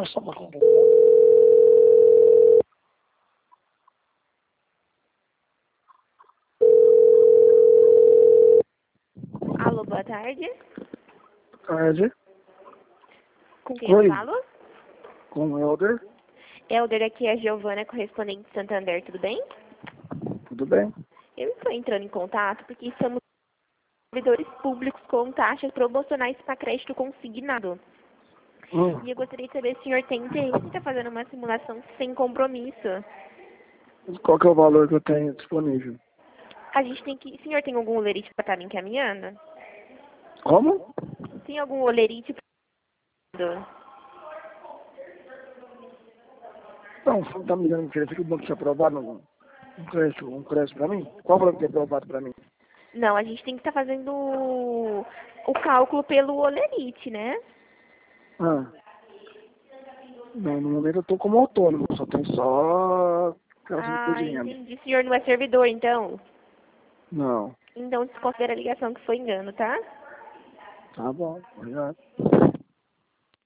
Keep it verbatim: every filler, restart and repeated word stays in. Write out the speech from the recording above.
Nossa, mas... Alô, boa tarde. Tarde. Com quem Oi. eu falo? Com o Helder. Helder, aqui é a Giovana, correspondente de Santander, tudo bem? Tudo bem? Eu estou entrando em contato porque somos servidores públicos com taxas promocionais para crédito consignado. Hum. E eu gostaria de saber se o senhor tem interesse em estar fazendo uma simulação sem compromisso. Qual que é o valor que eu tenho disponível? A gente tem que... O senhor tem algum olerite para estar me encaminhando? Como? Tem algum olerite para... Não, você não tá me dando interesse que o banco tinha aprovado um, um crédito, um crédito pra mim? Qual valor que tem aprovado pra mim? Não, a gente tem que estar fazendo o o cálculo pelo olerite, né? Ah. Não, no momento eu tô como autônomo, só tem só caso de Ah, renda. entendi. O senhor não é servidor, então? Não. Então desconsidera a ligação que foi engano, tá? Tá bom, obrigado.